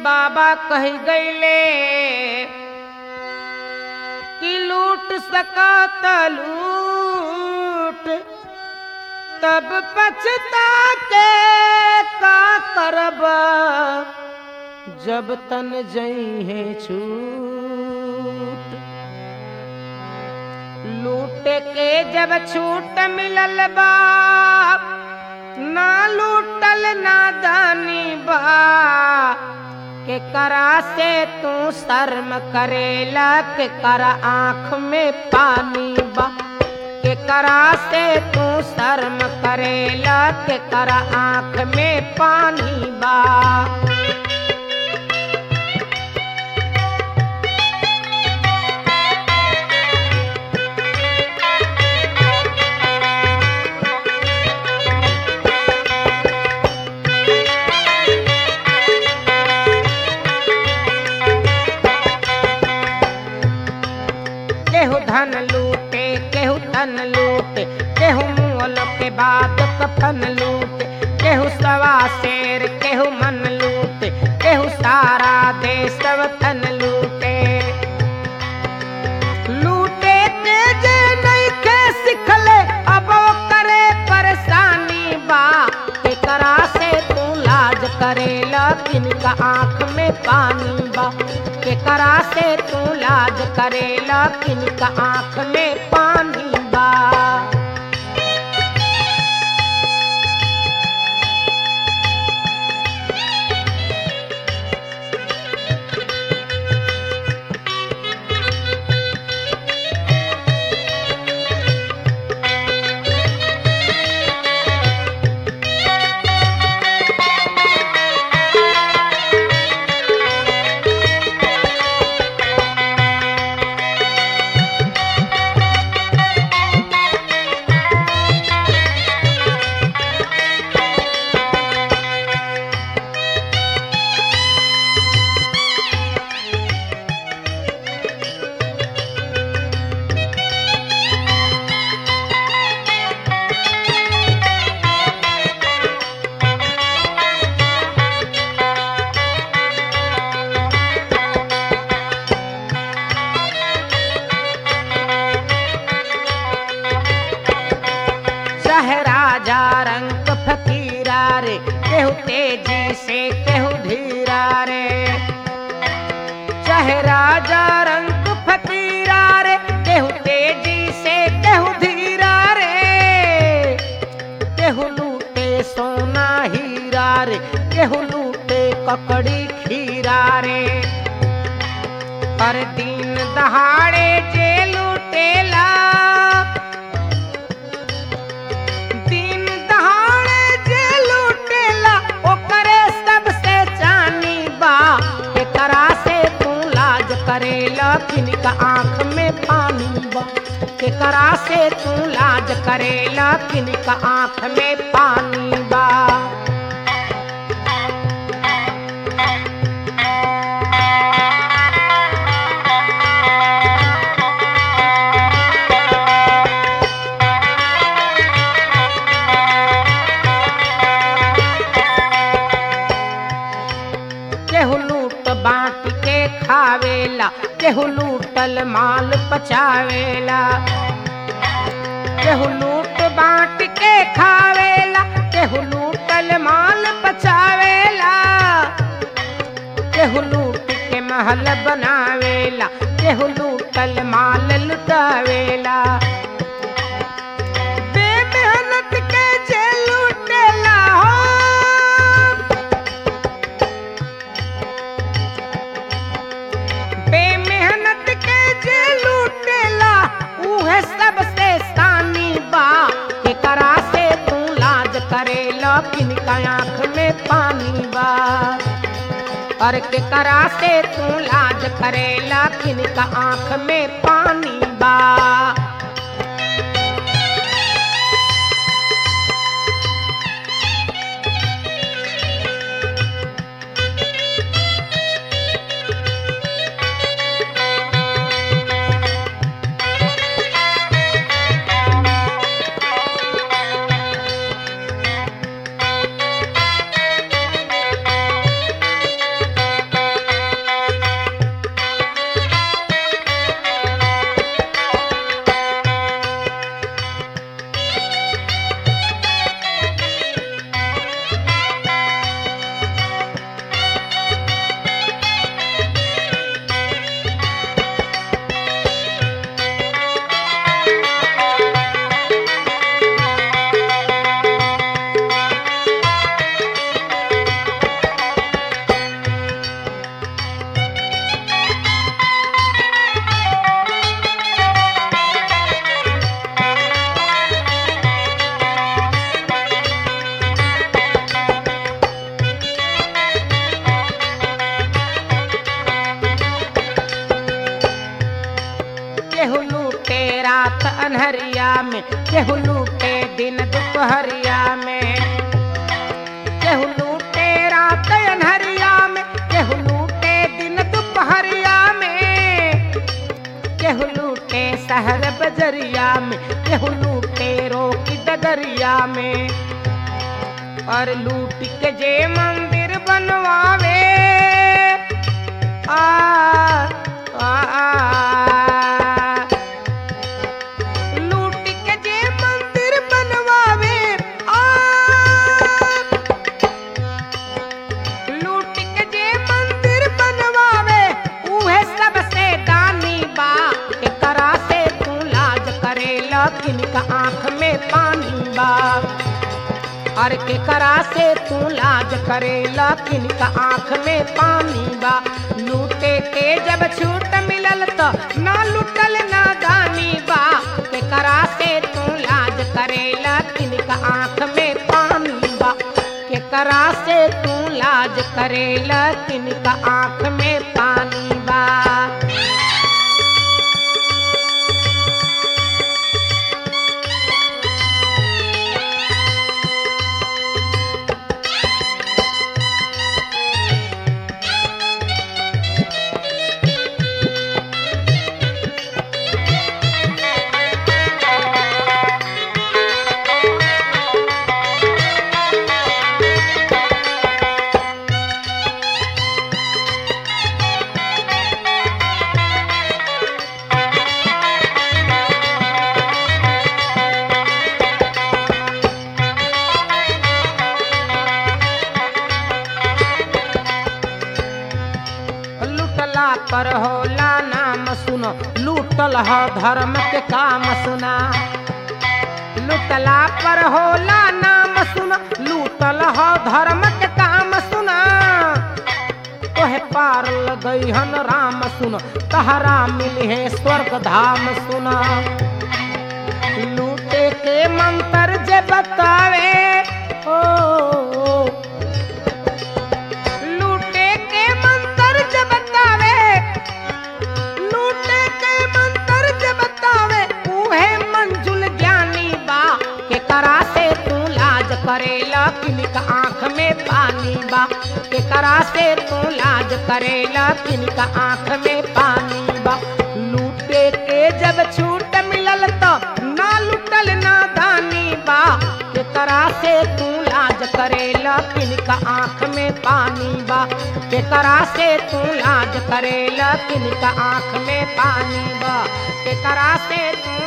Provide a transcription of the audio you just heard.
बाबा कह गईले कि लूट सका त लूट तब पछता के का करब जब तन जइहे छूट। लूट के जब छूट मिलल बा ना लूटल नादानी बा के करा से तू शर्म करेला के करा आँख में पानी बा के करा से तू शर्म करेला के करा आँख में पानी बा। केहू धन लूटे केहू तन लूटे केहू मुअल के बाद कफन लूटे केहू सवा शेर केहू मन लूटे केहू सारा देश वतन लूटे। लूटे के जे नहीं के सिखले अब वो करे परेशानी बा के करा से तू लाज करेला किनका आँख में पानी बा के करा से तू लाज करेला किनका आँख में पानी बा। राजा रंग फकीरा रे केहू तेजी से केहू धीरा रे चाहे राजा रंग फकीरा रे केहू तेजी से केहू धीरा रे केहू लूटे सोना हीरा रे केहू लूटे ककड़ी खीरा रे। पर दिन दहाड़े जे लूटेला करेला किनका आँख में पानी बा के करा से तू लाज करेला किनका आँख में पानी बा। केहू लूट बांट के खावेला केहू लूटल माल पचावेला केहू लूट बांट के खावेला केहू लूटल माल पचावेला केहू लूट के महल बनावेला केहू लूटल माल लुटावेला। बेमेहनत के जे लूटेला हो सबसे सानी बा के करा से तू लाज करेला किनका आँख में पानी बा और के करा से तू लाज करेला किनका आँख में पानी बा। केहू लूटे रात अनहरिया में, केहू लूटे दिन दोपहरिया में, केहू लूटे रात अनहरिया में, केहू लूटे दिन दोपहरिया में, केहू लूटे शहर बजरिया में, केहू लूटे रोकी डगरिया में। और लूट के जे मंदिर बनवावे आ, आ, आ, लूट के जे मंदिर बनवावे आ, लूट के जे मंदिर बनवावे उहे सबसे दानी बा। एकरा से तू लाज करेला किनका आँख में पानी बा। और केकरा से तू लाज करेला किनका आँख में पानी बा। लूटे के जब छूट मिलल तो ना लूटल ना दानी बा। केकरा से तू लाज करेला किनका आँख में पानी बा। केकरा से तू लाज करेला किनका आँख में पानी बा। पर होला नाम सुनो, लूटल ह धर्म के काम सुना। लूटला पर होला नाम सुनो, लूटल ह धर्म के काम सुना। तोहे पार लगई हन राम सुनो, तहरा मिली है स्वर्ग धाम सुना। लूटे के मंत्र जे बतावे ओ, लूटे के मंत्र जे बतावे, लूटे के मंत्र जे बतावे उहे मंजुल ज्ञानी बा। केकरा से तू लाज करेला किनका आँख में पानी बा। केकरा से तू लाज करेला किनका आँख में पानी बा। लूटे के जब छूट मिलल तो ना लुटल ना दानी बा। केकरा से तू लाज करेला किनका आँख में पानी बा। केकरा से तू लाज करेला किनका आँख में पानी बा। केकरा से तू